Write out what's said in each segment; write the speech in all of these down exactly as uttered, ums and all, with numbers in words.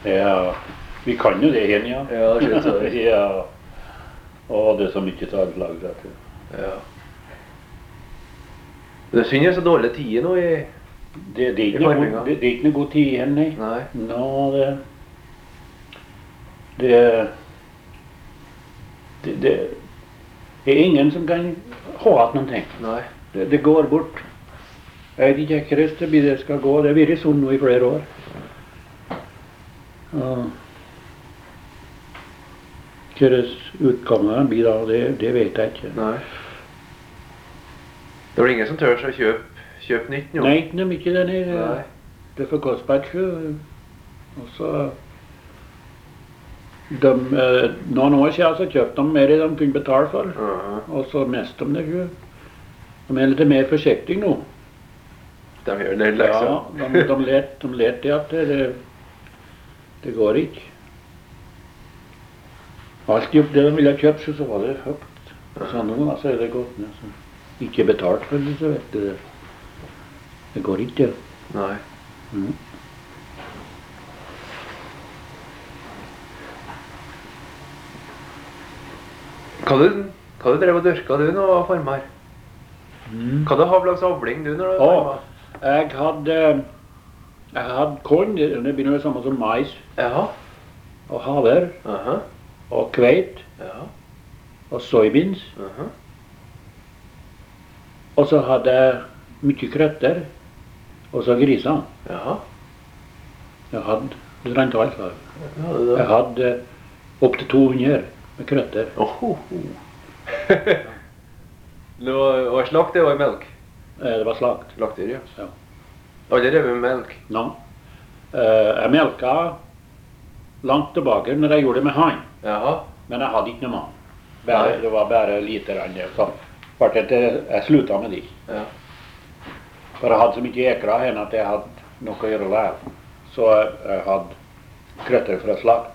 Ja, vi kan jo det igjen, ja. Ja, det skjønner jeg. Ja. Å, det er så mye salgslag, vet du. Ja. Det synes jeg så dårlig tid nå i... Det, det, er ikke noe god, det, det er ikke noe god tid igjen, nei. Nei. Nå, det... Det... Det, det er ingen som kan ha hatt noen ting. Nei. Det, det går bort. Jeg vet ikke hvordan det blir det skal gå. Det har vært sånn nå i flere år. Og hvordan utgangen blir da, det, det vet jeg ikke. Nei. Det er vel ingen som tør seg å kjøpe, kjøpe nytt nå? Nei, det er ikke det. Nei. Nei. Det er for kostbart. Og så... De, eh, noen år siden så kjøpte de mer enn de kunne betale for. Uh-huh. Og så mest de det ikke. De er litt mer forsiktige nå. De gjør det liksom. Ja, de, de let, de let det at det, det, det går ikke. Alt gjort det de ville kjøpe, så var det høyt. Så nå altså, er det godt. Altså. Ikke betalt for det, så vet du det. Det går ikke. Nei. Mm. Hva du, hva du drev og dørka du nå, farmar? Mm. Hva du har slags avling du når du Å, farmar? jeg hadde, jeg hadde korn, det det begynner det samme som mais, Ja. og haver, Aha. og kveit, Ja. og soybeans. Aha. Og så hadde jeg mye krøtter, og så griser. Ja. Jeg hadde, det rent alt var. Ja, det Jeg da. hadde opp til to hundre med krøtter. Oho. Nå var slakt, det var melk. Eh, Det var slakt. Slakter, ja. Ja. Aldri revet med melk. Nå. Eh, Jeg melka langt tilbake når jeg gjorde det med han, Jaha. men jeg hadde ikke noe mann. Bare, Nei. det var bare lite grann det. Så ble det til jeg sluttet med de. Ja. For jeg hadde så mye ekra hen at jeg hadde noe å gjøre der. Så jeg, jeg hadde krøtter fra slakt.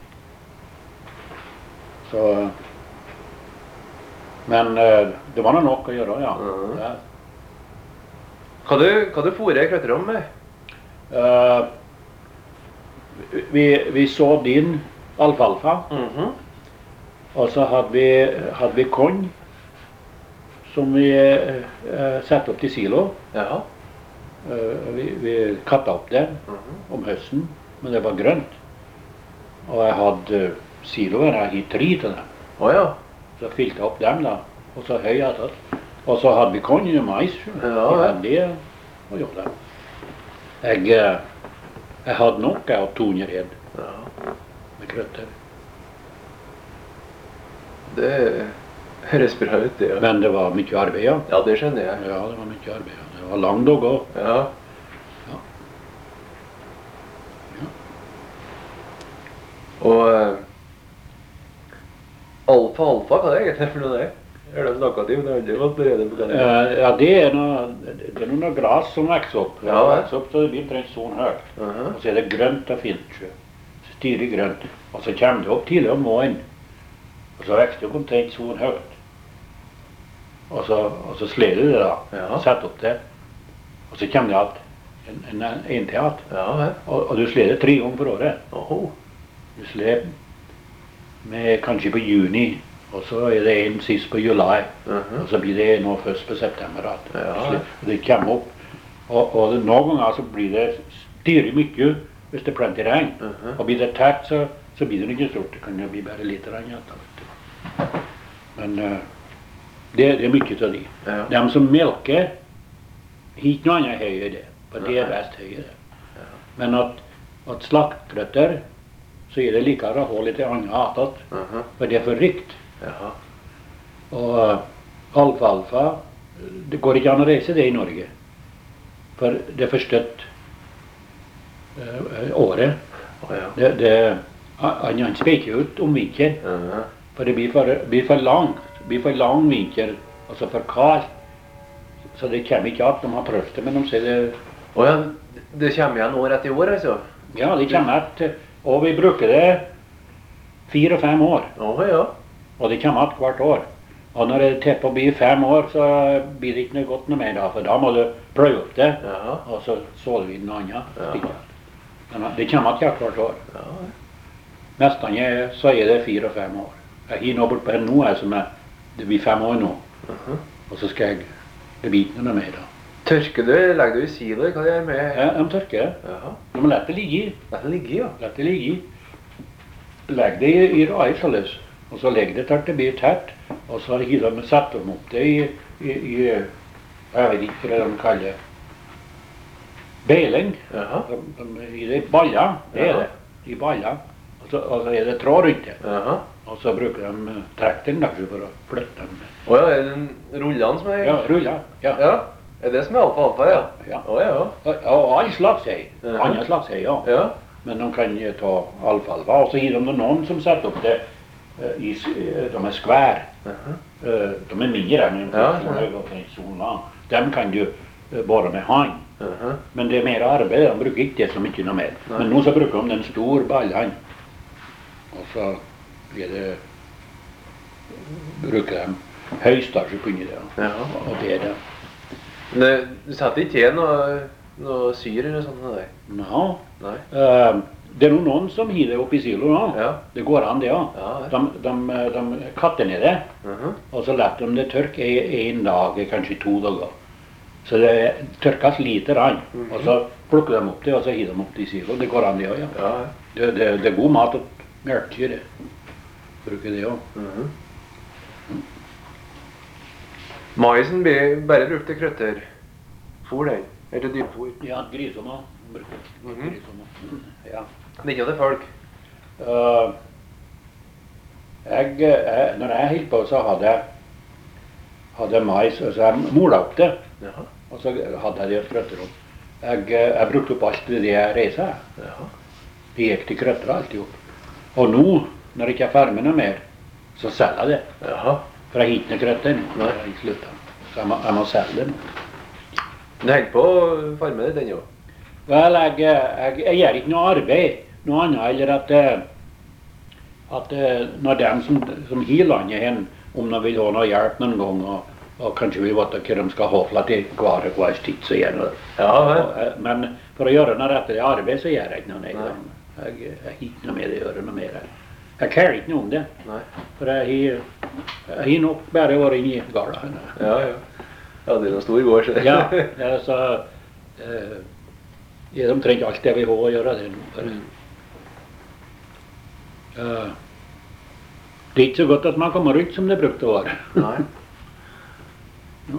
Så... Men eh, det var noe nok å gjøre, ja. Mhm. Ja. Hva du, hva du fôrer krøtterne med? Eh, vi, vi så din alfalfa, Mhm. og så hadde vi, hadde vi korn som vi eh, satte opp til silo. Jaha. Eh, vi, vi katta opp det Mhm. om høsten, men det var grønt. Og jeg hadde siloer, jeg hadde tre til dem. Åja. Så fylte jeg opp dem da, og så høy jeg tatt. Og så hadde vi korn og mais. Ja, Vi ja. hadde det, og gjorde det. Jeg, eh, jeg hadde nok, jeg hadde to hundre hed Ja. med krøtter. Det høres bra ut, det. Ja. Men det var mye arbeid, ja. Ja, det skjønner jeg. Ja, det var mye arbeid. Ja. Det var lang dag også. Ja. Ja. Ja. Og eh, alfa alfa, hva er det egentlig for noe det? Er det snakket om? Det har aldri vært berede på det. Eh, ja, det er noe, det er noe gras som vokser opp. Det Ja, vel. vokser opp, så det blir omtrent sånn høyt. Mhm. Og så er det grønt og fint. sjø. Styrig grønt. Og så kommer det opp tidlig om morgenen. Og så vokser det opp omtrent sånn høyt. Og så, og så sleder det da. Ja. Setter opp det. Og så kommer det alt. En, en, en til alt. Ja, vel. Og, og du sleder tre ganger for året. Oho. Du sleder med kanskje på juni. Og så er det en sist på juli. Mhm. Og så blir det nå først på september. At Ja. og det kommer opp. Og, og det, noen ganger så blir det styrig mye hvis det plenty regn. Mhm. Og blir det tett, så, så blir det ikke stort. Det kan jo bli bare litt regn. Ja, da, vet du. Men eh, det, det er mye av de. Ja. De som melker, har ikke noe annet høye det. For det er Nei. best høye det. Men at, at slaktkrøtter, så er det likere å ha litt annet attåt. Mhm. For det er for rykt. Jaha. Og uh, alfalfa, det går ikke an å reise det i Norge. For det er for støtt uh, året. Åja. Det, det, han, han speker ut om vinter, Mhm. for det blir for, blir for langt. Det blir for lang vinter, altså for kaldt. Så det kommer ikke at de har prøvd det, men de sier det, Åja, det kommer igjen år etter år, altså? ja, det kommer at, og vi bruker det fire og fem år. Åja. Og det kommer att hvert år. Og når det tipper å bli fem år, så blir det ikke noe godt noe mer da, for da må du pløye opp det, Jaha. og så såler vi den andre. Ja. Men det kommer ikke hvert år. Ja. Nesten jeg, så er det fire og fem år. Jeg har nå bort på en nå, jeg som er, det blir fem år nå. Mhm. Og så skal jeg, det blir ikke noe mer da. Tørker du, eller legger du i siler? Hva gjør du med? Ja, de tørker. Jaha. De må lette ligge i. Dette ligger i, ja. Lette ligge i. Legg det i, i rai, således. Og så legg det til det blir tett. Og så har de satt dem opp det i, i, i, jeg vet ikke hva de kaller beling. Jaha. De, de, I det baller, det er Jaha. det. I baller. Og så, og så er det tråd rundt det. Jaha. Og så bruker de trekken der for å flytte dem. Åja, er det den rullene som er... Ja, ruller. Ja. Ja. Er det som er alfa alfa, ja? Ja. Åja, ja. Og, og all slags hei. Mhm. Andre slags hei, ja. Ja. Men de kan jo ta alfalfa. Og så har de noen som setter opp det eh, i, s- eh, de er skvær. Jaha. Eh, De er mindre enn en Ja, sånn ja. høy og en sånn lang. Dem kan du eh, bare med hånd. Jaha. Men det er mer arbeid. De bruker ikke det så mye noe mer. Nei. Men nå så bruker de den store ballen. Og så er det bruker de høystasje på inni det. Jaha. Og det er det. Men det- du setter ikke til noe, noe syre eller sånt med deg? Ja. Nei. Eh, det er noen, noen som har det oppi silo nå. Ja. Det går an det, ja. Ja, ja. De, de, de katter ned det, Mhm. og så lar de det tørke i en dag, kanskje to dager. Så det tørkes lite rann, Mhm. og så plukker de opp det, og så hiver de opp det i silo. Det går an det, ja. ja. Ja, ja. Det, det, det er god mat og melkekyr, det. Bruker det også. Mhm. Maisen blir bare brukt til krøtterfôr, den. Eller til dyrefôr. Ja, grisommer. Bruker Mhm. grisommer. Mm, ja. Det er ikke til folk. Eh, jeg, jeg, når jeg holdt på, så hadde jeg hadde mais, og så jeg mola opp det, Jaha. og så hadde jeg det i et krøtterom. Jeg, eh, jeg brukte opp alt det jeg reiste. Jaha. Det gikk til krøtter alltid opp. Og nå, når jeg ikke er ferdig med noe mer, så selger jeg det. Jaha. For jeg har ikke noe krøtter nå. Nei. Jeg har sluttet. Så jeg må, jeg må selge det nå. Du henger på farmen din, den jo. Vel, jeg, jeg, jeg gjør ikke noe arbeid, noe annet, eller at, eh, at eh, når de som, som har landet hen, om de vil ha noe hjelp noen gang, og, og kanskje vil vite hva de skal ha for til hver og hver tid, så gjør jeg det. Ja, vel. Og, eh, Men for å gjøre noe rett til arbeid, så gjør jeg ikke noe. Jeg, Nei. jeg, jeg har ikke noe med det å gjøre noe mer. Jeg carer ikke noe om det, Nei. for jeg har jeg har nok bare vært inne i garda. Ja, ja. Ja, det er noen stor gård, så. Ja, ja, så eh, er det omtrent alt jeg vil ha å gjøre det nå. For, Mm. eh, det er ikke så godt at man kommer rundt som det brukte å være. Nei. Ja.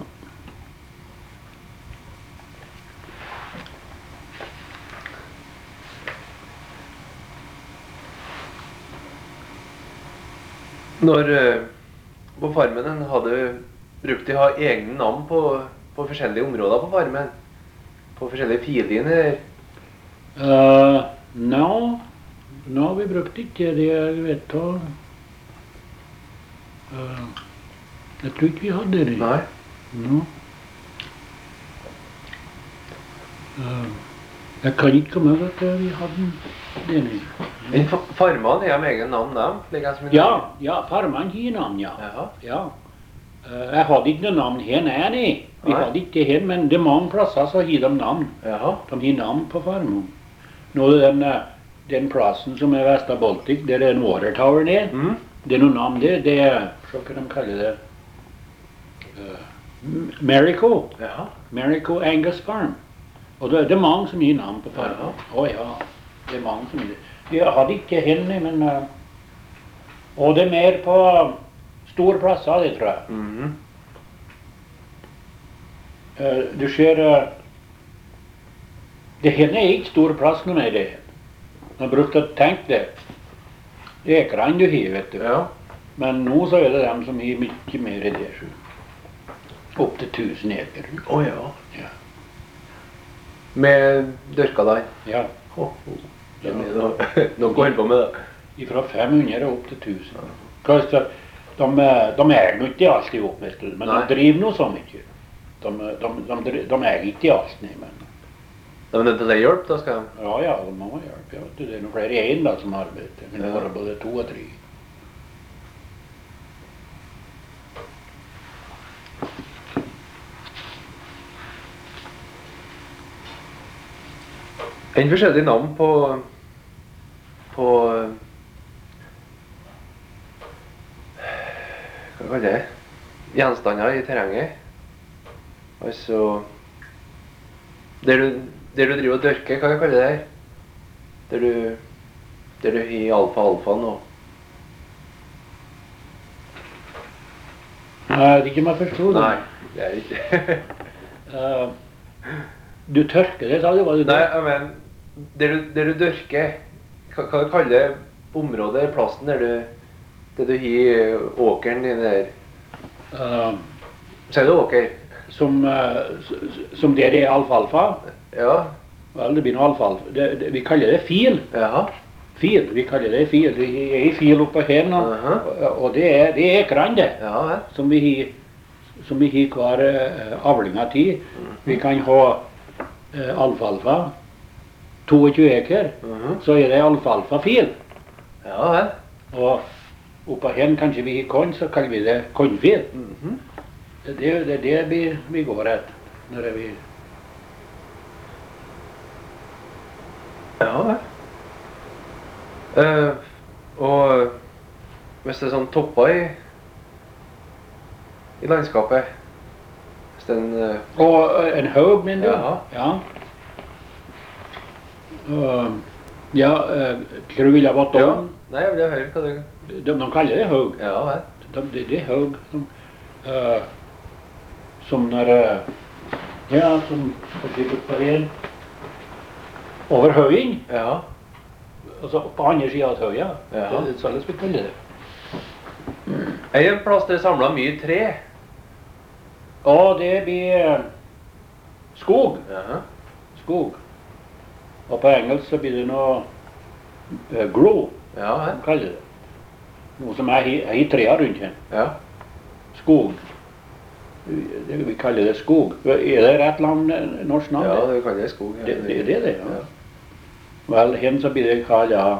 Når eh, på farmen en hadde brukt å ha egne navn på, på forskjellige områder på farmen, på forskjellige filiner. Uh, Nå no, vi brukte ikke det, jeg vet da. Eh, jeg tror ikke vi hadde det. Nei. No. Eh, jeg kan ikke komme over at vi hadde det. Nei. Men fa- farmene er med egen navn, dem? Like som i Ja, Norge. ja, farmen har navn, ja. Jaha. ja. Eh, jeg hadde ikke noe navn her nede, nei. Vi Nei. hadde ikke det her, men det er mange plasser så har de navn. Jaha. De har navn på farmen. Nå er den, eh, den plassen som er Vesta Baltic, der er en water tower nede. Mm. Det er noen navn der. Det er, så hva de kaller det, uh, Marico. Jaha. Marico Angus Farm. Og det, det er mange som gir navn på farmen. Jaha. Å ja, det er mange som gir det. Jeg hadde ikke henne, men uh, og det er mer på store plasser, det tror jeg. Mhm. Uh, du ser uh, det henne er ikke stor plass noe mer det. Man brukte å tenke det. Det er ekran du har, vet du. Ja. Men nå så er det dem som har mye mer i det. Så. Opp til tusen eker. Å ja. Ja. Med dørka der. Ja. Ho, ho. Det er mye noe noe å holde på med det. Fra fem hundre opp til tusen. Kanskje, de, de eier nå ikke alt i opp, vet du, men Nei. de driver nå så mye. De, de, de, de, de eier ikke alt, nei, men De er nødt til å hjelp, da skal de. ja, ja, de må hjelpe. Ja, vet du, det er noen flere enn da som arbeider. Det kan Ja. være både to og tre. En forskjellig navn på på hva kaller det? Gjenstander i terrenget. Altså der du, der du driver og dørker, hva kaller det her? Der du der du har alfa alfa nå. Jeg vet ikke om jeg forstod det. Nei, det er ikke. uh, du tørker det, sa du? Var det Nei, jeg mener, der du, der du dørker, hva, hva kaller det området, plassen der du, der du har åkeren din der? Uh, Så er det åker? som, uh, som der er alfalfa? Ja. Vel, det blir noe alfalfa. Det, det, vi kaller det fil. Jaha. Fil, vi kaller det fil. Det er en fil oppå her nå, Uh -huh. og, og det er, det er ekran det. Ja, vel. Som vi har, som vi har hver uh, avling av tid. Mhm. Vi kan ha uh, alfalfa, toogtjue eker, Mhm. så er det alfalfa-fil. Ja, vel. Og oppå her kanskje vi har korn, så kaller vi det kornfil. Mhm. Det det er det vi, vi går etter. Når er vi... Ja, vel. Uh, og hvis det er sånn topper i, i landskapet, hvis det er en... Uh, Og uh, en haug, mener du? Jaha. Ja. Uh, ja, uh, hva du ville vært ja. om? Nei, jeg vil høre hva du... De, de kaller det haug. Ja, vel. De, det, det er haug. Som, uh, som når... Uh, ja, som... På en, over høyen. Ja. Altså på andre siden av høya. Ja. Det er sånn vi kaller det. Er det en plass der samlet mye tre? Og det blir uh, skog. Jaha. Skog. Og på engelsk så blir det noe uh, grow, Ja, de vel. kaller det. Noe som er i, er i trea rundt her. Ja. Skog. Vi, det, vi kaller det skog. Er det rett land, norsk navn? Ja, det? det kaller jeg skog. Ja. Det, det, det er det, ja. Vel, hen så blir det kallet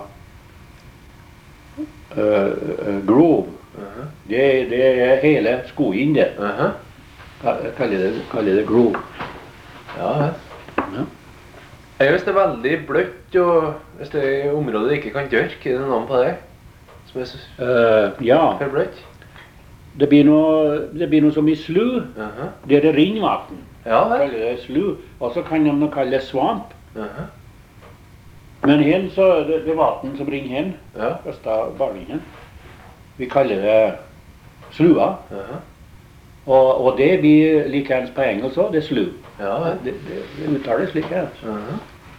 uh, uh, grove. Jaha. Det, det er hele skogen det. Jaha. Ka- Kaller det, kaller det grove. Ja, vel. Ja. Er hvis det er veldig bløtt, og hvis det er området du ikke kan dørke, er det noe navn på det? Som er så Uh, ja, for bløtt? det blir noe, det blir noe som i slu, Jaha. der det renner vann. Ja, vel. Kaller det slu, og så kan de kalle det svamp. Jaha. Men hen så, det, det vann som renner hen, Ja. Østa-Barlingen, vi kaller det slua. Jaha. Og, og det blir likeens på engelsk også, det er slu. Ja, vel. Det, det, det uttales likeens. Jaha.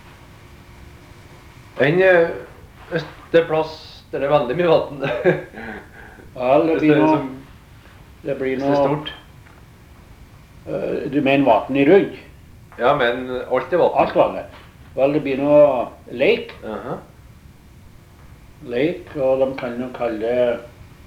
En, eh, hvis det er plass der det er veldig mye vann. Vel, det Hvis det blir er, noe, som, det blir hvis det er noe, stort. uh, du mener vann i rundt, Ja, men alt er vann. alt vannet. Vel, det blir noe leik, Jaha. leik, og de kan jo kalle det,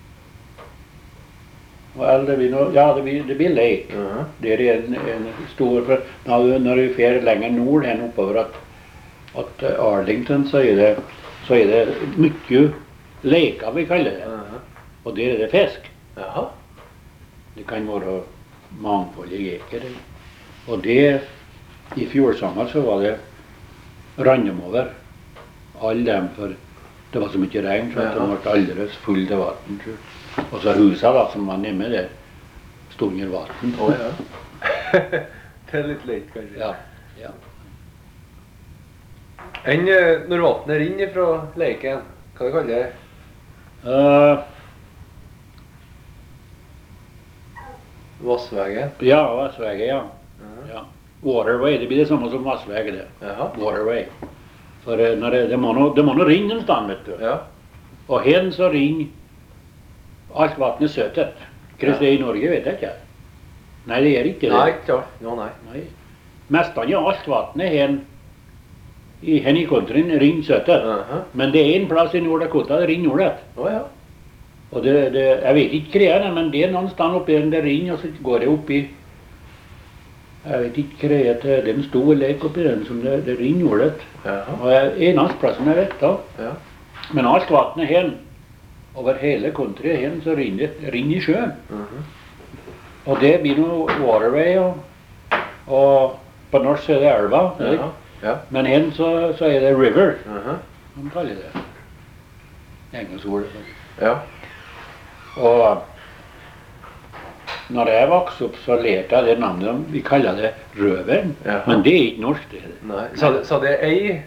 vel, det blir noe, ja, det blir, det blir leik. Jaha. Det er en, en stor, for når du, når du fer lenger nord hen oppover at, at uh, Arlington, så er det, så er det mye leker, vi kaller det. Jaha. Og der er det fisk. Jaha. Det kan være mangfoldige eker. Og det, i fjordsommer så var det random over alle dem, for det var så mye regn, så at de Ja. ble aldeles full av vann. tror jeg. Og så huset da, som var nemme der, stod under vann. Å ja. Det er litt leit, kanskje. Ja, ja. Enn eh, når vannet renner fra leiken, hva det kaller det? Uh, Vassvegen? ja, vassveier, ja. Jaha. ja. Waterway, det blir det samme som vassveier det. Jaha. Waterway. For eh, når det, det må nå det må nå renne en sted, vet du. Ja. Og hen så renner alt vannet søtet. Hvordan Ja. det er i Norge, vet jeg ikke. Nei, det er ikke det. Nei, klart. Nå, nei. Nei. Mestene av alt vannet hen i, hen i countryen renner søtet. Jaha. Men det er en plass i Nord-Dakota det renner nordet. Å ja. Og det, det, jeg vet ikke hva det er, men det er noen sted oppi den det renner, og så går det oppi. Jeg vet ikke hva det er til den store lek oppi den som det, det renner nordet. Jaha. Og jeg er eneste plassen jeg vet da. Ja. Men alt vannet hen, over hele countryet hen, så renner det renner i sjøen. Mhm. Og det blir noe waterway, og, og på norsk så er det elva. Ja. Ja. Men hen så, så er det river, Mhm. de kaller det. Engelskord. Ja. Og når jeg vokste opp, så lærte jeg det navnet, vi kaller det røveren. Jaha. Men det er ikke norsk, det. Nei. Sa du, sa du ei?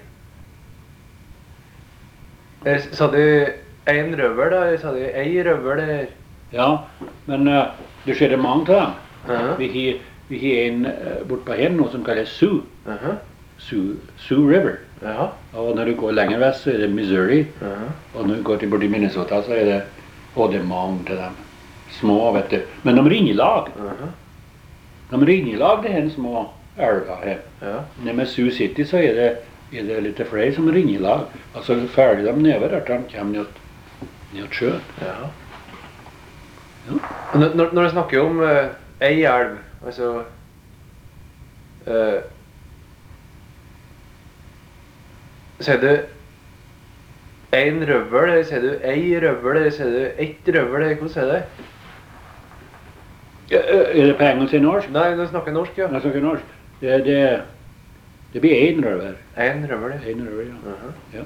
Eh, Sa du en røvel, da? Eller sa du ei røvel, eller? Ja, men uh, det skjer mange av dem. Mhm. Vi har, vi har en uh, bort på hen nå som kalles Sioux. Mhm. Sioux, Sioux River. Ja. Og når du går lenger vest, så er det Missouri. Mhm. Og når du går til borti Minnesota, så er det, og det er mange til dem. Små, vet du. Men de ringer i lag. Mhm. De ringer i lag, det her små elver her. Ja. Nede med Sioux City så er det, er det litt flere som ringer i lag. Altså ferdig dem nedover, der de kommer ned, ned til sjøen. Ja. Ja. Og Når, når når du snakker om uh, ei elv, altså uh, Sier du en røvel, eller sier du ei røvel, eller sier du ett røvel, eller hvordan sier du det? Ja, Er det på engelsk eller norsk? Nei, du snakker norsk, ja. Jeg snakker norsk. Det, det, det blir én røver. En røvel, ja. En røver, ja. Mhm. ja.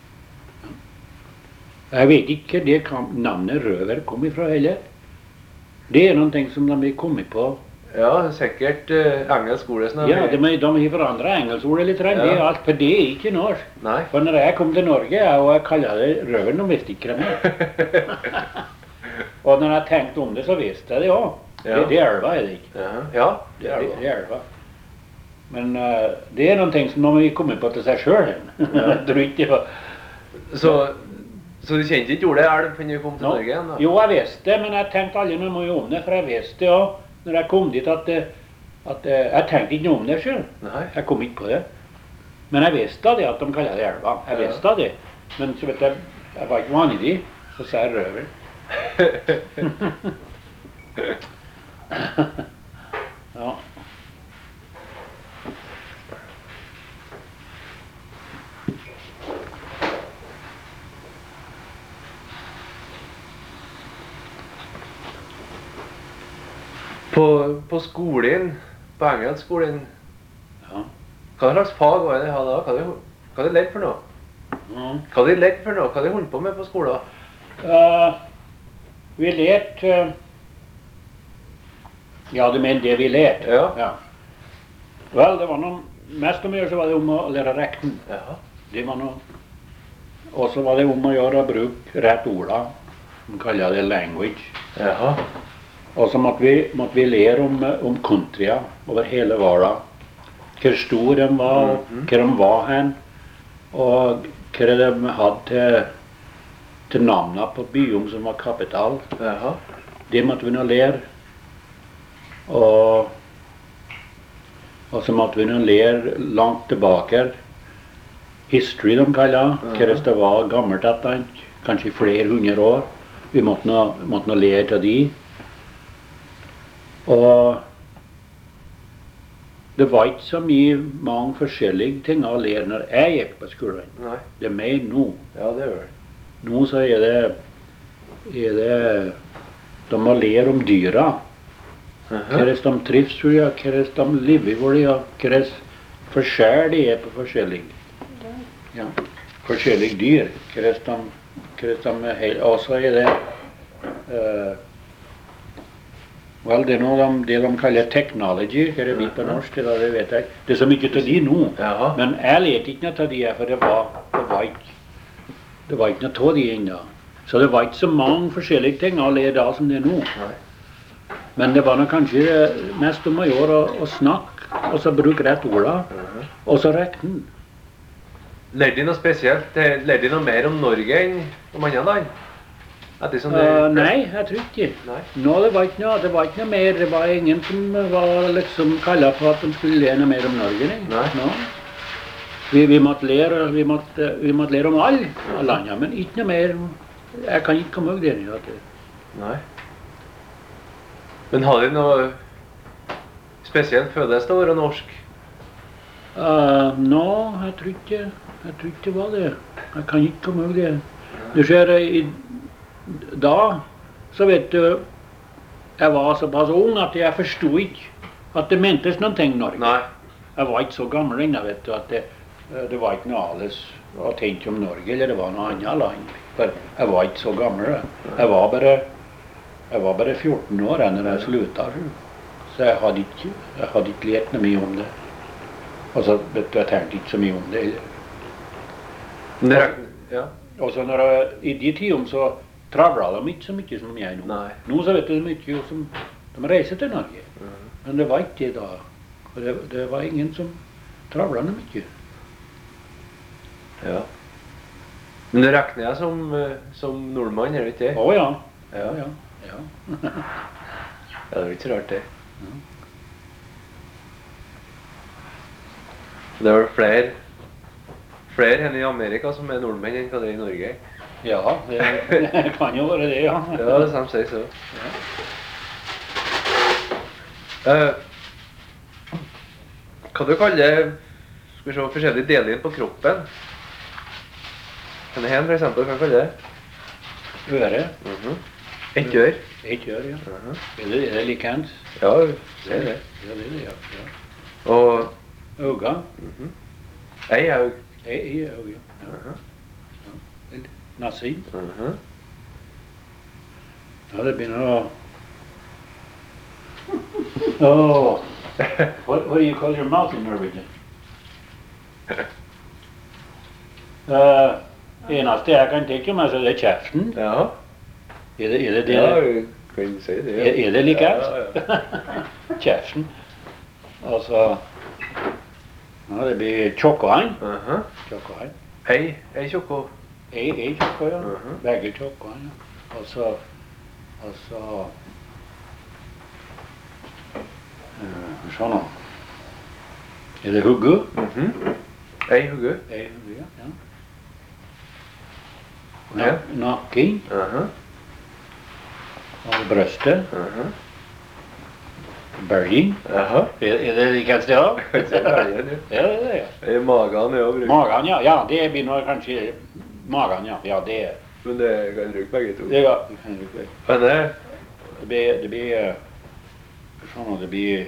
Ja. Jeg vet ikke hvor det kam, navnet røver kom ifra heller. Det er noen ting som de har kommet på. Ja, sikkert uh, engelsk ord. Sånn, Ja, de, har- de har forandret engelskordet litt, ja. Det er Ja. alt, for det er ikke norsk. Nei. For når jeg kom til Norge, og jeg kaller det røveren, de visste ikke hvem det er. Og når jeg tenkte om det, så visste jeg det også. Ja. Det, det er elva, er det ikke? Ja, ja, Det er, det er elva. Men uh, det er noen ting som de har kommet på til seg selv. Ja. Jeg tror ikke det var... Så, så du kjente ikke ordet elv før du kom til Nå, Norge igjen, da? Jo, jeg visste det, men jeg tenkte aldri noe mye om det, for jeg visste det også, når jeg kom dit, at, det- at eh, jeg tenkte ikke noe om det selv. Nei. Jeg kom ikke på det. Men jeg visste da det at de kaller det elva. Jeg Ja. visste da det. Men så vet jeg, jeg var ikke vanlig, så sa jeg røver. Ja. På, på skolen, på engelskskolen, Ja. hva slags fag var det de hadde da? Hva hadde hva hadde de lært for noe? Ja. Hva hadde de lært for noe? Hva hadde de holdt på med på skolen? Eh, vi lærte eh, Ja, du mener det vi lærte? Ja. Vel, det var noe mest om å gjøre, så var det om å lære rekten. Ja. Det var noe. Og så var det om å gjøre å bruke rett orda. De kaller det language. Jaha. Og så måtte vi, måtte vi lære om, eh, om countrya over hele verden. Hvor stor de var, og Mhm. hvor de var hen. Og hva de hadde til, til navnene på byen som var kapital. Jaha. Det måtte vi nå lære. Og, og så måtte vi nå lære langt tilbake. History, de kaller det. Hvordan det var gammelt etter, kanskje flere hundre år. Vi måtte nå, måtte nå lære av de. Og det var ikke så mye mange forskjellige ting å lære når jeg gikk på skolen. Nei. Det er mer nå. Ja, det gjør det. Nå så er det, er det de må lære om dyra. Mhm. Hvordan de trives, tror jeg, hvordan de lever, hvor de er, hvordan forskjell de er på forskjellige, ja, forskjellige dyr. Hvordan de, hvordan de er helt, og så er det, eh, vel, det er noe de, det de kaller technology, hva det blir på norsk, det, da, det vet jeg ikke. Det er så mye av de nå, Jaha. men jeg lærte ikke noe av de, for det var, det var ikke, det var ikke noe av de ennå. Så det var ikke så mange forskjellige ting å lære da som det er nå. Nei. Men det var nok kanskje mest om å gjøre å, å snakke, og så bruke rett orda, Mhm. og så rekne. Lærte de noe spesielt? Det- Lærte de noe mer om Norge enn om andre land? Ettersom det... Uh, nei, jeg tror ikke. Nei. Nå, det var ikke noe, det var ikke noe mer, det var ingen som var liksom kallet på at de skulle lære noe mer om Norge. Nei. Nei. Nå. Vi, vi, måtte lære, vi, måtte, vi måtte lære om alle landene, men ikke noe mer. Jeg kan ikke komme ihåg det. At det. Nei. Men har de noe spesielt følelse til å være norsk? Uh, nå, jeg tror ikke, jeg tror ikke det var det. Jeg kan ikke komme ihåg det. Du ser, i, da, så vet du, jeg var såpass ung at jeg forstod ikke at det mentes noen ting i Norge. Nei. jeg var ikke så gammel ennå, vet du, at det, det var ikke noe alles å tenke om Norge, eller det var noe annet land. For jeg var ikke så gammel. Jeg, jeg, var, bare, jeg var bare fjorten år da jeg sluttet. Så jeg hadde ikke, jeg hadde ikke lært noe mye om det. Altså, vet du, jeg tenkte ikke så mye om det. Det, ja. Og så når jeg, i de tidene så travlet de ikke så mye som jeg nå. Nei. Nå så vet du mye jo som de reiser til Norge. Mhm. Men det var ikke det da. Og det, det var ingen som travlet noe mye. Ja. Men det regner jeg som, eh, som nordmann, er det ikke det? Å ja. Ja. Ja, ja. Ja, det er ikke så rart det. Ja. Det er vel flere, flere enn i Amerika som er nordmenn enn hva det er i Norge. Ja, det kan jo være det, ja. Ja, det samme sier så. Eh, hva du kaller, skal vi se, forskjellige deler på kroppen? Kan det hen for eksempel, hva kaller det? Øre. Mhm. Et ør. Et øre, ja. Mhm. Er det, er det likens? Ja, det er det. Ja, det er det, ja. ja. Og Øga. mhm. Ei aug. Ei, ei øga, ja. Mhm. Nasin. Mhm. Ja, det begynner å... Oh. What, what do you call your mouth in Norwegian? Uh, eneste jeg kan tenke meg, så er det kjeften. Ja. Er det er det? det? Ja, vi kan si det. Er, er det likens? Ja, ja. Kjeften. Og så... Ja, det blir tjokkoen. Mhm. Tjokkoen. Ei, ei tjokko. Ei, ei tjokko, ja. Mhm. Begge tjokkoen, ja. Og så... Og så... Uh, sånn nå. Er det huggu? Mhm. Ei hugge. Ei huggu, ja. ja. Ja. Nak nakken. Mhm. Og brøstet. Mhm. Belging. Jaha. Er, er det likens det også? Det er belgien, ja. Ja, det er det, ja. Ei magen er jo brukt. Magen, ja. Ja, det blir nå kanskje... Magen, ja. Ja, det er... Men det kan bruke begge to. Det, ja, det kan du ikke. Men det... Det blir... Det blir... eh, Sånn at det blir...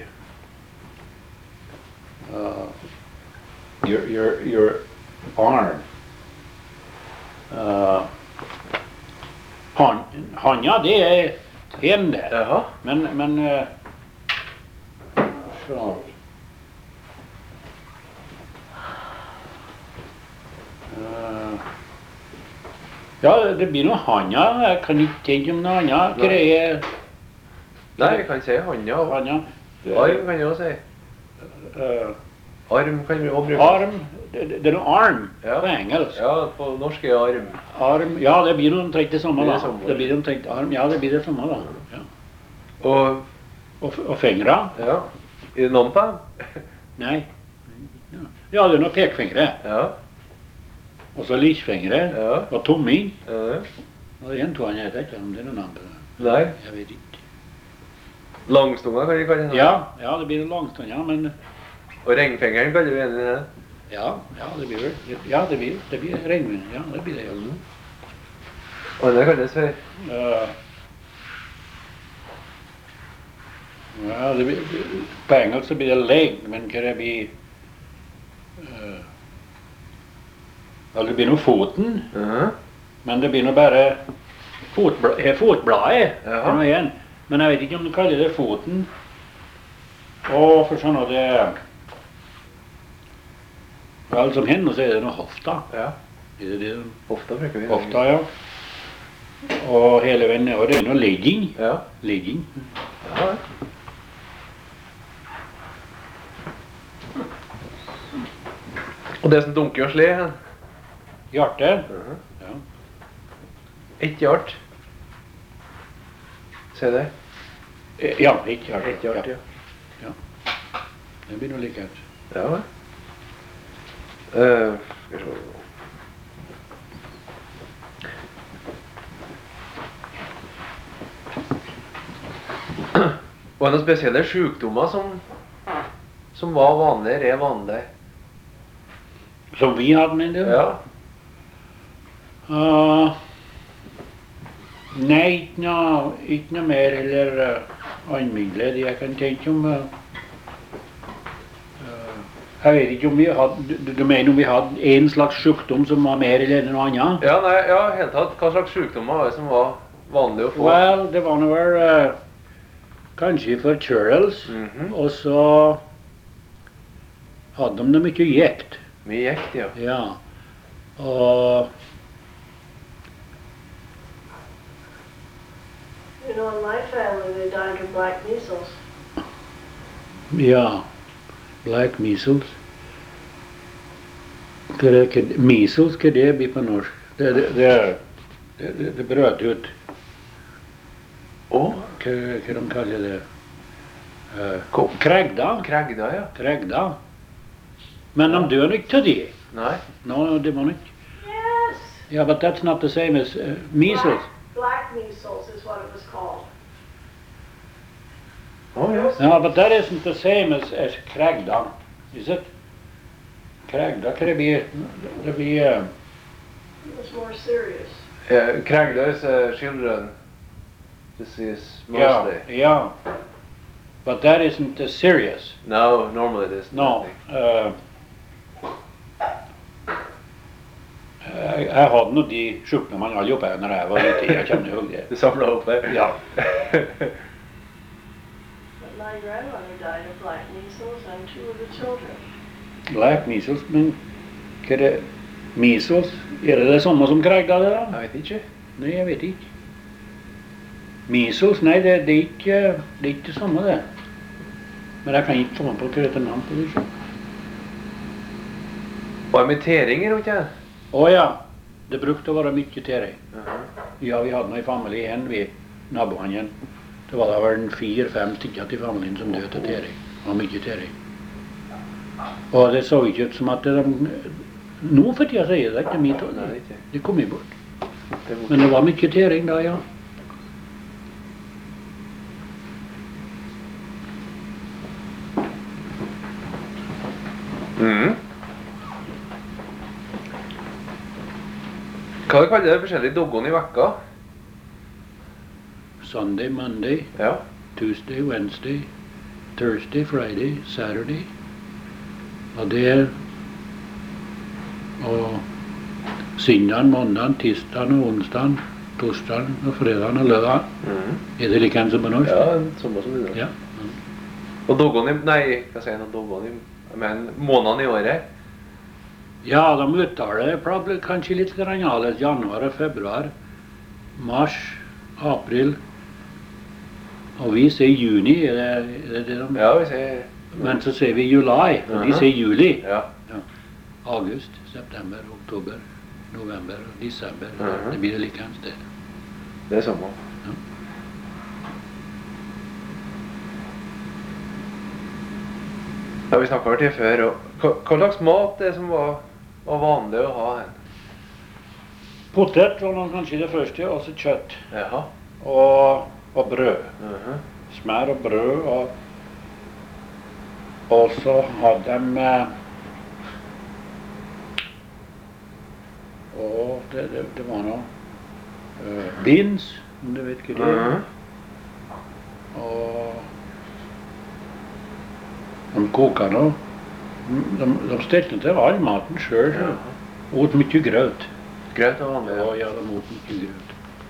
Uh, your, your, your arm. Uh, han, hanja, det er en der. Jaha. Men, men... Uh, sånn. Uh, ja, det blir noe hanja. Jeg kan ikke tenke om noe annet. Hva Nei. er Nei, vi kan si handa. hanja? Arm kan vi også si. Uh, Arm kan vi også bruke. arm, det, det er noe arm Ja. på engelsk. Ja, på norsk er arm. Arm, ja, det blir noe omtrent det samme Det da. er det samme. Det blir omtrent arm, ja, det blir det samme da. Ja. Og, Og, og fingre? ja, er det navn på dem? Nei. Ja, det er noen pekfingre. Ja, Og så lillfingre. ja, Og tomming. ja. Og det er en to han heter ikke, om det er noen andre. Nei, Jeg vet ikke. langstunga kan vi kalle det. Ja, ja, det blir noe langstånd, ja, men... Og ringfingeren kaller vi enig i det. Ja, ja, det blir vel... Ja, det blir, det blir regnvind, ja, det blir det, ja. Og det kalles for... Uh, ja, det blir, på engelsk så blir det leg, men hva det blir... Uh, ja, det blir noe foten, Mhm. men det blir noe bare fotbla, eh, fotbladet. Ja. Det er noe igjen. Men jeg vet ikke om du kaller det foten. Og for sånn at det... For alt som hender så er det noe hofta. Ja, Er det det? hofta bruker vi. Hofta, ja. Og hele veien ned, og det er noe legging. Ja. Legging. Ja. Og det som dunker og slår hen. Hjertet. Mhm. Ja. Et hjert. Se det. Eh, Ja, ikke hjerte. Et hjert, ja. Det blir noe likhet. Ja, vel. Uh, skal vi se. Var det noen spesielle sykdommer som, som var vanlige, eller er vanlige? Som vi hadde med det? Ja. Uh, nei, ikke noe, ikke noe mer eller uh, anmiddelig. Det jeg kan tenke om uh, uh, Jeg vet ikke om vi hadde, du, du mener om vi hadde en slags sykdom som var mer eller noe annet? Ja, nei, ja, helt tatt. Hva slags sykdommer var det som var vanlig å få? Vel, det var noe vel uh, kanskje forkjølelse, Mhm. og så hadde de det mye gikt. Mye gikt, ja. Ja, og You know, in my family, they died of black measles. ja, black measles. Hva er det, hva- measles, hva det blir på norsk? Det, det, det, det, det, det brøt ut. Å, Hva, hva de kaller det? Uh, Ko- kregda. kregda, ja. Kregda. Men de dør ikke av de. Nei. No, det var ikke. Yes! Yeah, but that's not the same as uh, measles. Black, black measles is what it was called. Å, yes. No, but that isn't the same as, as kregda, is it? Kregda, hva det blir? Det blir uh, It was more serious. Uh, kregda is uh, children disease yeah, mostly. yeah. But that isn't uh, serious. No, normally it is. No. Uh, jeg, jeg hadde nå de sykdommene alle oppe når jeg var liten. Jeg kjenner jo det. Du samler opp det? Ja. But my grandmother died of black measles and two of the children. Black measles, men hva er det? Measles? Er det det samme som kregda det da? Jeg vet ikke. Nei, jeg vet ikke. Measles, nei, det, det, er ikke, det er ikke det samme det. Men jeg kan ikke komme på hva det heter navn på det. Ikke? Permittering er det ikke? Å ja, det brukte å være mye tering. Mhm. Ja, vi hadde noe i familien igjen, vi, naboene igjen. Det var da vel en fire-fem stykker til familien som døde til tering. Det var mye tering. Og det så ikke ut som at de... Nå for tida sier det ikke mitt hold. Nei, ikke. Det kom jo bort. Det var- Men det var mye tering da, ja. Mhm. Hva kaller dere forskjellige doggene i vekka? Sunday, Monday, Ja. Tuesday, Wednesday, Thursday, Friday, Saturday. Og det er og søndagen, mandagen, tirsdagen og onsdagen, torsdagen og fredagen og lørdagen. Mhm. Er det like en som på norsk? Ja, samme som det. Ja. Og doggene i... Nei, hva sier jeg nå? Doggene i... Men månedene i året? Ja, de uttaler det pla- kanskje litt grann annerledes. Januar og februar, mars, april. Og vi sier juni, er det er det, det de... Ja, vi sier... Men så sier vi juli, og de Mhm. sier juli. Ja. August, september, oktober, november og desember. Mhm. Det blir det like ens det. Det er samme. Ja. Ja, vi snakket om det før, og hva, hva slags mat er det som var, var vanlig å ha her? Potet var nok kanskje det første, og så kjøtt. Jaha. Og, og brød. Mhm. Smør og brød. Og, og så hadde de eh, Og det, det, det var noe eh, beans, om du vet hva det er. Mhm. Og de koka nå. De, de stelte til all maten sjøl. Ja. Åt mye grøt. Greit og vanlig. Ja, ja, de åt mye grøt.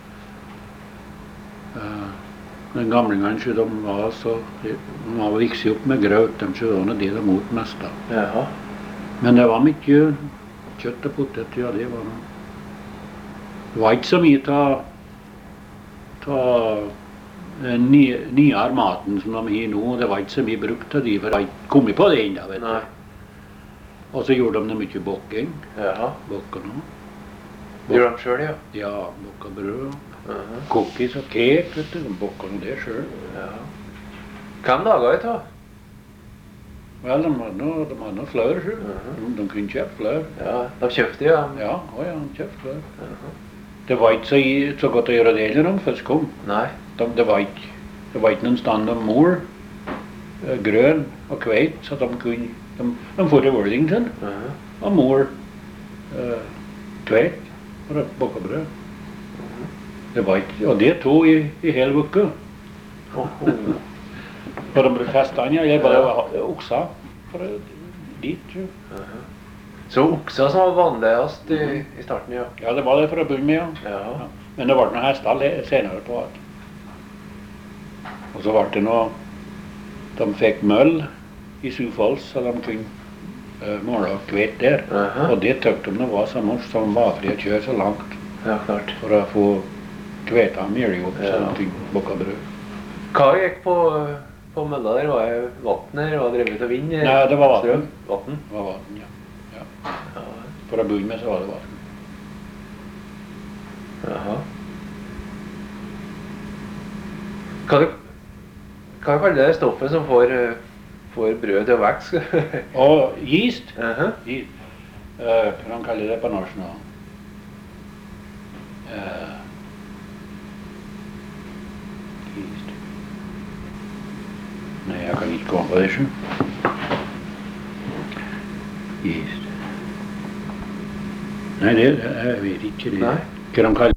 Uh, den gamlingene så de var så de, de var vokst opp med grøt, de så var det de åt mest av. Jaha. Men det var mye kjøtt og potet, ja, det var noe. Det var ikke så mye av den nye, nyere maten som de har nå. Det var ikke så mye brukt av de, for de har ikke kommet på det ennå, vet Nei. du. Og så gjorde de det mye bokking. Jaha. Bokker nå. Det gjør de selv, ja. Ja, bokka brød. Mhm. Cookies og cake, vet du. De bokker nå det selv. Ja. Hvem lager det da? Vel, de hadde noe, de hadde noe flør, så. Mhm. De, de kunne kjøpe flør. Ja, de kjøpte ja. Ja, å ja, de kjøpte flør. Mhm. Det var ikke så, i- så godt å gjøre det når de først kom. Nei. De, det, var ikke, det var ikke noen stand om mor, eh, grøn og kveit, så de kunne, de, de får i Worthington, Mhm. og mor, eh, kveit, og det bakka brød. Det var ikke, og det tog i, i hele uka. Oh, oh. For de brukte hestene, eller bare oksa, for å dit, tror jeg. Aha. Så okser som var vanligast i, i starten, ja. Ja, det var det for å begynne med, ja. Ja. Ja. Men det ble noen hester le- senere på at. Og så ble det noe, de fikk møll i Sufalls, så de kunne uh, måle og kvete der. Aha. Og det tøkte de det var så mors som var fri å kjøre så langt Ja, klart. for å få kveta mjølig opp, så Ja. de kunne bukke brød. Hva gikk på, på mølla der? Var det vann her? Var det drevet av vind? eller Nei, det var vann. strøm? Vann? Det var vann, ja. ja. Ja. For å begynne med så var det vann. Jaha. Hva du, hva kaller det stoffet som får, eh, får brød til å vokse? Og yeast, Aha. yeast. Uh, hva de kaller det på norsk nå? Uh, yeast. Nei, jeg kan ikke komme på det, sjø. Yeast. Nei, det, jeg vet ikke det. Nei. Hva de kaller